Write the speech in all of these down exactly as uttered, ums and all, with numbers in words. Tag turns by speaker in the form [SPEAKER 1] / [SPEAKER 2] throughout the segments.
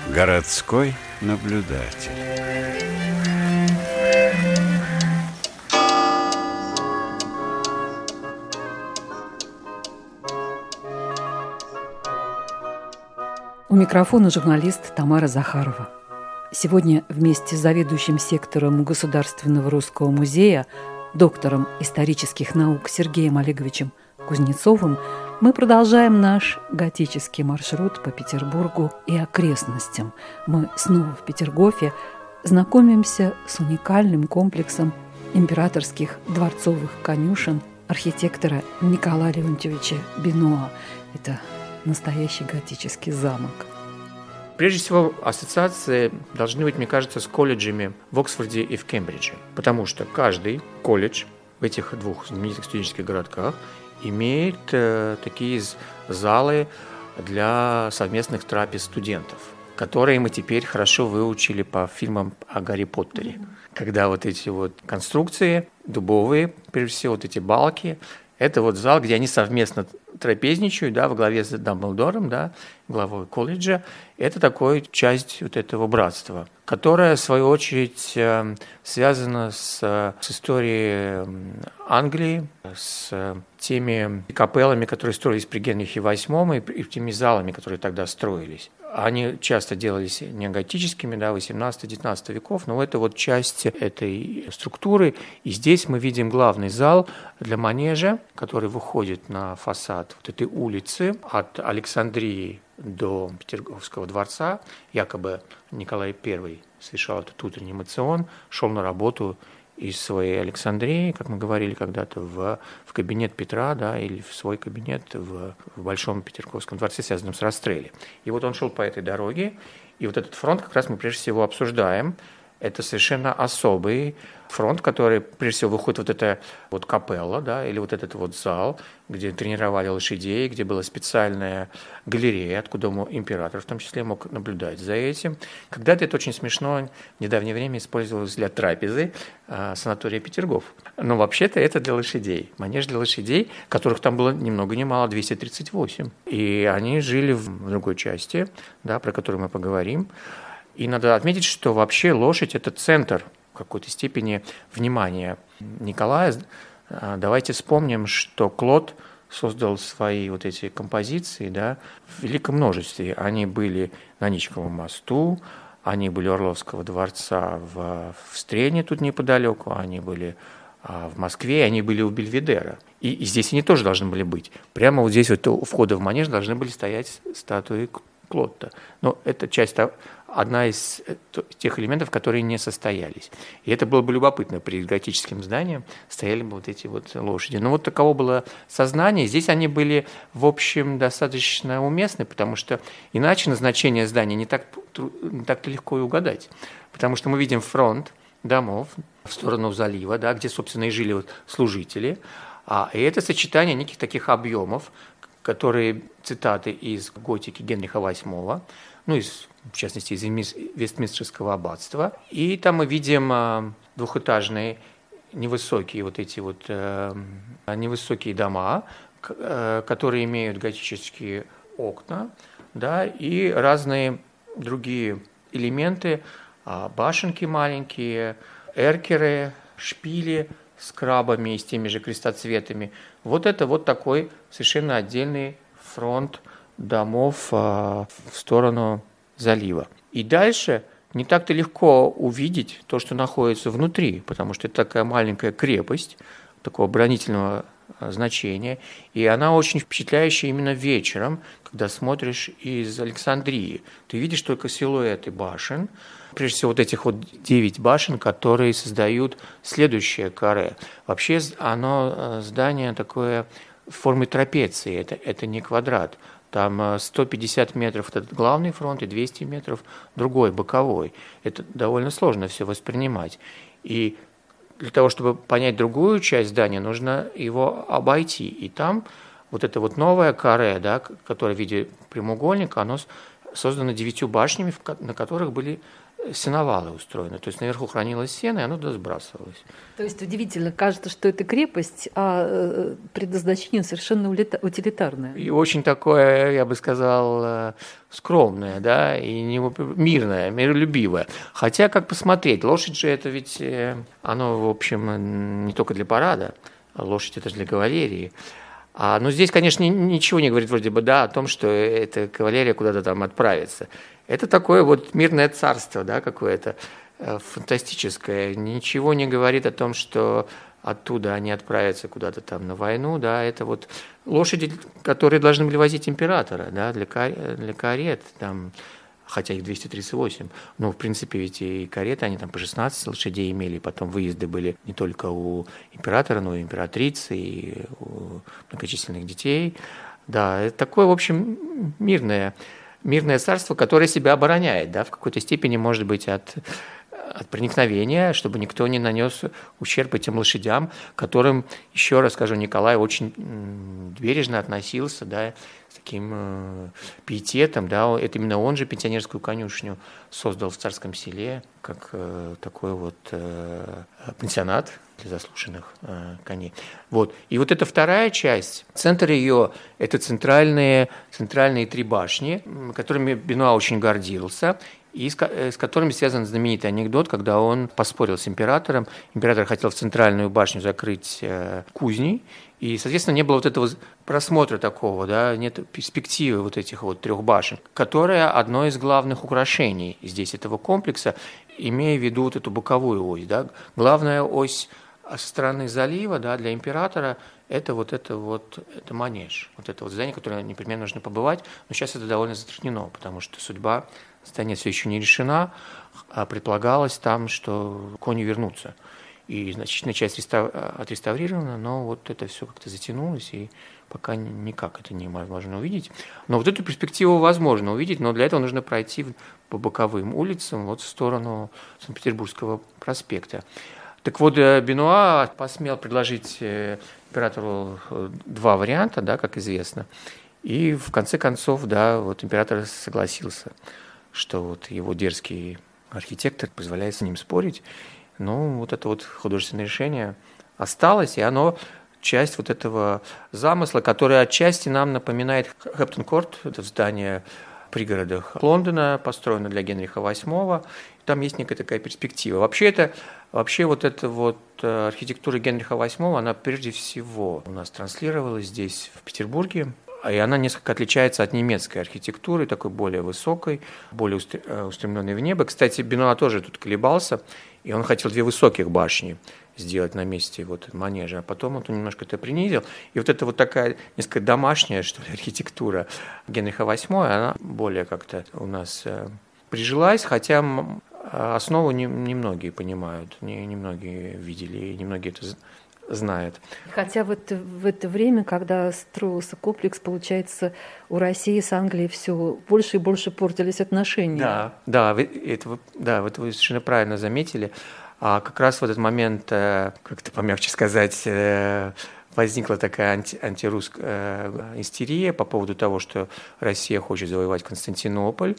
[SPEAKER 1] Городской наблюдатель.
[SPEAKER 2] У микрофона журналист Тамара Захарова. Сегодня вместе с заведующим сектором Государственного русского музея, доктором исторических наук Сергеем Олеговичем Кузнецовым мы продолжаем наш готический маршрут по Петербургу и окрестностям. Мы снова в Петергофе знакомимся с уникальным комплексом императорских дворцовых конюшен архитектора Николая Леонтьевича Бенуа. Это настоящий готический замок.
[SPEAKER 3] Прежде всего, ассоциации должны быть, мне кажется, с колледжами в Оксфорде и в Кембридже, потому что каждый колледж в этих двух знаменитых студенческих городках имеет э, такие залы для совместных трапез студентов, которые мы теперь хорошо выучили по фильмам о Гарри Поттере. Mm-hmm. Когда вот эти вот конструкции дубовые, прежде всего, вот эти балки, это вот зал, где они совместно трапезничают, да, во главе с Дамблдором, да, главой колледжа. Это такая часть вот этого братства, которая, в свою очередь, связана с, с историей Англии, с теми капеллами, которые строились при Генрихе восьмом, и, и теми залами, которые тогда строились. Они часто делались неоготическими, да, восемнадцатого-девятнадцатого веков, но это вот часть этой структуры. И здесь мы видим главный зал для манежа, который выходит на фасад вот этой улицы от Александрии до Петерговского дворца. Якобы Николай Первый совершал этот утренний моцион, шел на работу из своей Александрии, как мы говорили когда-то, в, в кабинет Петра, да, или в свой кабинет в, в Большом Петерговском дворце, связанном с Растрелли. И вот он шел по этой дороге, и вот этот фронт как раз мы прежде всего обсуждаем. Это совершенно особый фронт, который, прежде всего, выходит вот эта вот капелла, да, или вот этот вот зал, где тренировали лошадей, где была специальная галерея, откуда император в том числе мог наблюдать за этим. Когда-то это очень смешно, в недавнее время использовалось для трапезы э, санатория Петергоф. Но вообще-то это для лошадей, манеж для лошадей, которых там было ни много ни мало, двести тридцать восемь. И они жили в другой части, да, про которую мы поговорим. И надо отметить, что вообще лошадь – это центр в какой-то степени внимания Николая. Давайте вспомним, что Клод создал свои вот эти композиции, да, в великом множестве. Они были на Ничковом мосту, они были у Орловского дворца в, в Стрене, тут неподалеку, они были в Москве, они были у Бельведера. И, и здесь они тоже должны были быть. Прямо вот здесь вот у входа в манеж должны были стоять статуи Клотта. Но это часть, одна из тех элементов, которые не состоялись. И это было бы любопытно. Перед готическим зданием стояли бы вот эти вот лошади. Но вот таково было сознание. Здесь они были, в общем, достаточно уместны, потому что иначе назначение здания не так, не так-то легко и угадать. Потому что мы видим фронт домов в сторону залива, да, где, собственно, и жили вот служители. А, и это сочетание неких таких объемов, которые цитаты из готики Генриха восьмого, ну, из, в частности, из Вестминстерского аббатства. И там мы видим двухэтажные невысокие вот эти вот невысокие дома, которые имеют готические окна, да, и разные другие элементы, башенки маленькие, эркеры, шпили с крабами и с теми же крестоцветами. Вот это вот такой совершенно отдельный фронт домов в сторону залива. И дальше не так-то легко увидеть то, что находится внутри, потому что это такая маленькая крепость, такого оборонительного значения, и она очень впечатляющая именно вечером, когда смотришь из Александрии. Ты видишь только силуэты башен, прежде всего вот этих вот девять башен, которые создают следующее каре. Вообще оно, здание такое в форме трапеции, это, это не квадрат. Там сто пятьдесят метров этот главный фронт и двести метров другой, боковой. Это довольно сложно все воспринимать. И для того, чтобы понять другую часть здания, нужно его обойти. И там вот это вот новое каре, да, которое в виде прямоугольника, оно создано девятью башнями, на которых были сеновалы устроены. То есть наверху хранилось сено, и оно туда сбрасывалось.
[SPEAKER 2] То есть удивительно, кажется, что это крепость, а предназначение совершенно утилитарное.
[SPEAKER 3] И очень такое, я бы сказал, скромное, да, и мирное, миролюбивое. Хотя, как посмотреть, лошадь же это ведь, оно, в общем, не только для парада, лошадь это же для кавалерии. А, ну, здесь, конечно, ничего не говорит вроде бы, да, о том, что эта кавалерия куда-то там отправится. Это такое вот мирное царство, да, какое-то э, фантастическое. Ничего не говорит о том, что оттуда они отправятся куда-то там на войну, да. Это вот лошади, которые должны были возить императора, да, для, кар- для карет, там, хотя их двести тридцать восемь. Но, в принципе, ведь и кареты, они там по шестнадцать лошадей имели, потом выезды были не только у императора, но и императрицы, и у многочисленных детей. Да, это такое, в общем, мирное, мирное царство, которое себя обороняет, да, в какой-то степени, может быть, от, от проникновения, чтобы никто не нанес ущерб этим лошадям, к которым, еще раз скажу, Николай очень бережно относился, да, с таким э, пиететом, да, это именно он же пенсионерскую конюшню создал в Царском Селе, как э, такой вот э, пансионат для заслуженных э, коней. Вот. И вот эта вторая часть, центр ее, это центральные, центральные три башни, которыми Бенуа очень гордился, и с, с которыми связан знаменитый анекдот, когда он поспорил с императором. Император хотел в центральную башню закрыть э, кузней, и, соответственно, не было вот этого просмотра такого, да, нет перспективы вот этих вот трех башен, которая одно из главных украшений здесь этого комплекса, имея в виду вот эту боковую ось. Да. Главная ось со стороны залива, да, для императора это вот это вот это манеж, вот это вот здание, которое непременно нужно побывать, но сейчас это довольно затруднено, потому что судьба здания все еще не решена, а предполагалось там, что кони вернутся. И значительная часть отреставрирована, но вот это все как-то затянулось, и пока никак это невозможно увидеть. Но вот эту перспективу возможно увидеть, но для этого нужно пройти по боковым улицам вот в сторону Санкт-Петербургского проспекта. Так вот, Бенуа посмел предложить императору два варианта, да, как известно, и в конце концов, да, вот император согласился, что вот его дерзкий архитектор позволяет с ним спорить. Ну, вот это вот художественное решение осталось, и оно часть вот этого замысла, который отчасти нам напоминает Хэптон-Корт, это здание в пригородах Лондона, построено для Генриха восьмого. Там есть некая такая перспектива. Вообще, это, вообще вот эта вот архитектура Генриха восьмого, она прежде всего у нас транслировалась здесь, в Петербурге, и она несколько отличается от немецкой архитектуры, такой более высокой, более устремленной в небо. Кстати, Бенуа тоже тут колебался, и он хотел две высоких башни сделать на месте вот манежа, а потом он немножко это принизил. И вот эта вот такая несколько домашняя, что ли, архитектура Генриха восьмого, она более как-то у нас прижилась, хотя основу немногие не понимают, немногие не видели, немногие это знает.
[SPEAKER 2] Хотя в это, в это время, когда строился комплекс, получается, у России с Англией все больше и больше портились отношения.
[SPEAKER 3] Да, да, вы, это, да, вот вы совершенно правильно заметили. А как раз в этот момент, как-то помягче сказать, возникла такая анти, антирусская истерия по поводу того, что Россия хочет завоевать Константинополь.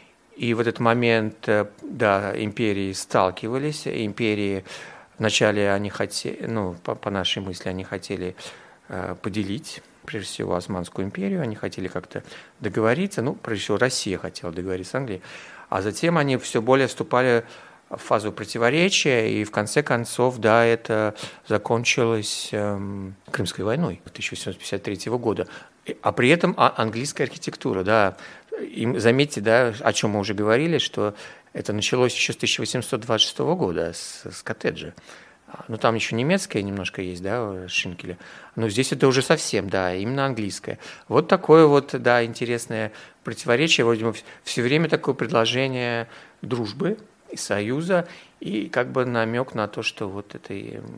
[SPEAKER 3] И в этот момент, да, империи сталкивались, империи вначале они хотели, ну, по, по нашей мысли, они хотели э, поделить, прежде всего, Османскую империю, они хотели как-то договориться, ну, прежде всего, Россия хотела договориться с Англией, а затем они все более вступали в фазу противоречия, и в конце концов, да, это закончилось э, Крымской войной тысяча восемьсот пятьдесят третьего года, а при этом английская архитектура, да, и заметьте, да, о чем мы уже говорили, что это началось еще с тысяча восемьсот двадцать шестого года, с, с коттеджа. Ну, там еще немецкое немножко есть, да, Шинкеля. Но здесь это уже совсем, да, именно английское. Вот такое вот, да, интересное противоречие. Вроде бы все время такое предложение дружбы и союза, и как бы намек на то, что вот это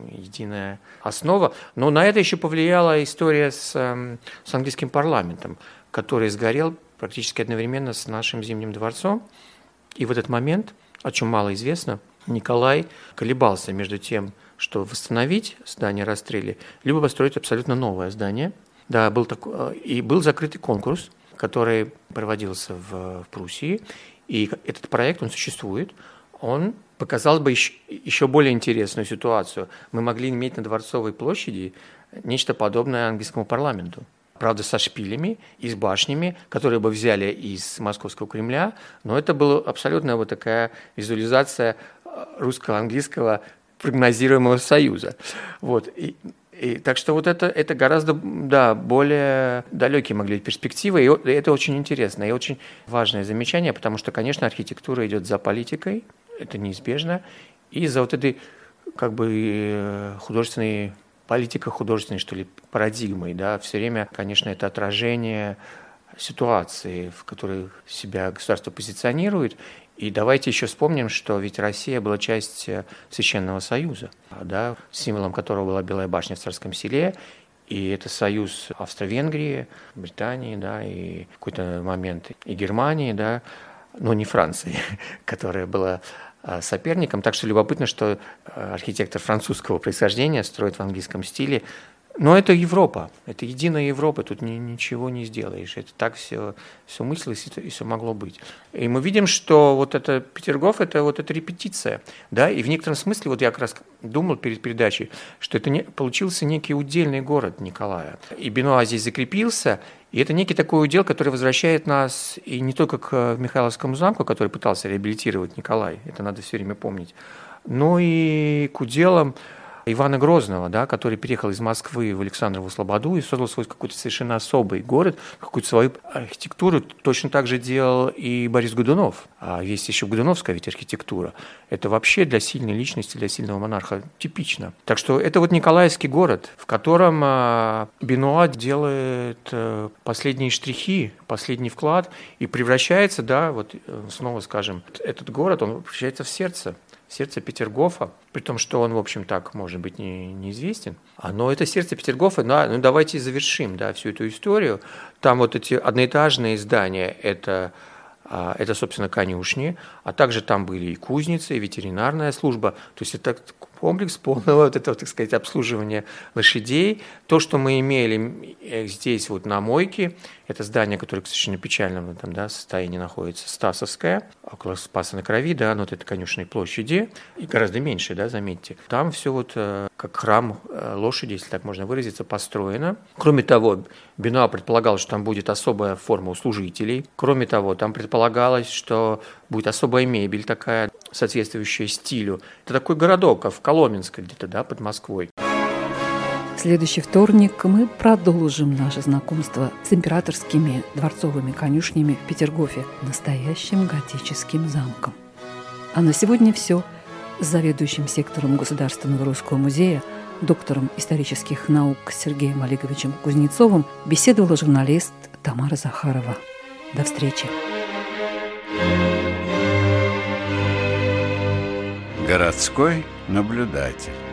[SPEAKER 3] единая основа. Но на это еще повлияла история с, с английским парламентом, который сгорел практически одновременно с нашим Зимним дворцом. И в этот момент, о чем мало известно, Николай колебался между тем, что восстановить здание Растрелли, либо построить абсолютно новое здание. Да, был такой, и был закрытый конкурс, который проводился в, в Пруссии, и этот проект, он существует, он показал бы еще, еще более интересную ситуацию. Мы могли иметь на Дворцовой площади нечто подобное английскому парламенту. Правда, со шпилями и с башнями, которые бы взяли из Московского Кремля, но это была абсолютно вот такая визуализация русско-английского прогнозируемого союза. Вот. И, и, так что вот это, это гораздо да, более далекие могли быть перспективы, и это очень интересно, и очень важное замечание, потому что, конечно, архитектура идет за политикой, это неизбежно, и за вот этой как бы художественной политика художественной, что ли, парадигмой, да, все время, конечно, это отражение ситуации, в которой себя государство позиционирует. И давайте еще вспомним, что ведь Россия была часть Священного Союза, да, символом которого была Белая башня в Царском Селе, и это союз Австро-Венгрии, Британии, да, и в какой-то момент и Германии, да, но не Франции, которая была соперником. Так что любопытно, что архитектор французского происхождения строит в английском стиле. Но это Европа, это единая Европа, тут ни, ничего не сделаешь. Это так все, все мыслилось и все могло быть. И мы видим, что вот это Петергоф, это вот эта репетиция. Да? И в некотором смысле, вот я как раз думал перед передачей, что это не, получился некий удельный город Николая. И Бенуа здесь закрепился, и это некий такой удел, который возвращает нас и не только к Михайловскому замку, который пытался реабилитировать Николай, это надо все время помнить, но и к уделам Ивана Грозного, да, который переехал из Москвы в Александрову Слободу и создал свой какой-то совершенно особый город, какую-то свою архитектуру. Точно так же делал и Борис Годунов. А есть еще годуновская ведь архитектура. Это вообще для сильной личности, для сильного монарха типично. Так что это вот Николаевский город, в котором Бенуа делает последние штрихи, последний вклад и превращается, да, вот снова скажем, этот город, он превращается в сердце. Сердце Петергофа, при том, что он, в общем, так, может быть, не, неизвестен. Но это сердце Петергофа, ну, ну давайте завершим, да, всю эту историю. Там вот эти одноэтажные здания, это, это, собственно, конюшни, а также там были и кузницы, и ветеринарная служба. То есть это комплекс полного вот этого, так сказать, обслуживания лошадей. То, что мы имели здесь вот на Мойке, это здание, которое, к совершенно печальному там, да, состоянии находится, Стасовское, около Спаса на Крови, да, ну, вот это конюшенной площади, и гораздо меньше, да, заметьте. Там все вот как храм лошади, если так можно выразиться, построено. Кроме того, Бенуа предполагал, что там будет особая форма у служителей. Кроме того, там предполагалось, что будет особая мебель такая, соответствующая стилю. Это такой городок, в Коломенской где-то, да, под Москвой.
[SPEAKER 2] В следующий вторник мы продолжим наше знакомство с императорскими дворцовыми конюшнями в Петергофе, настоящим готическим замком. А на сегодня все. С заведующим сектором Государственного русского музея, доктором исторических наук Сергеем Олеговичем Кузнецовым беседовала журналист Тамара Захарова. До встречи.
[SPEAKER 1] Городской наблюдатель.